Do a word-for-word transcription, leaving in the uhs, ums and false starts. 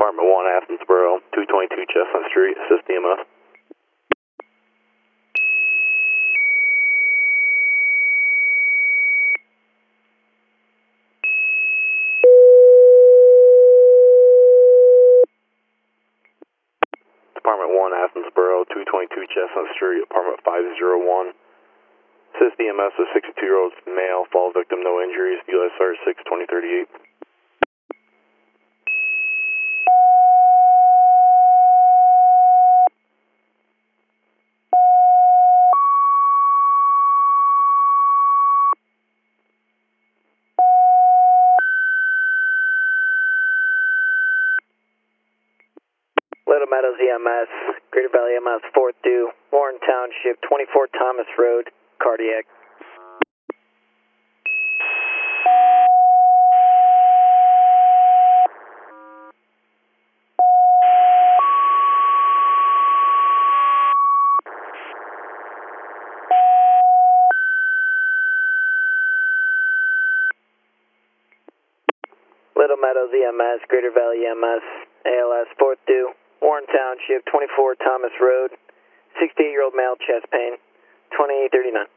Department one, Athensboro, two twenty-two Chestnut Street, assist E M S. Department one, Athensboro, two twenty-two Chestnut Street, apartment five oh one. Assist E M S with sixty-two-year-old male, fall victim, no injuries, U S R six twenty thirty-eight. Little Meadows E M S, Greater Valley E M S fourth due, Warren Township, twenty-four Thomas Road, cardiac. Little Meadows E M S, Greater Valley E M S, A L S fourth due, Warren Township, twenty-four Thomas Road, sixty-eight-year-old male, chest pain, twenty thirty-nine.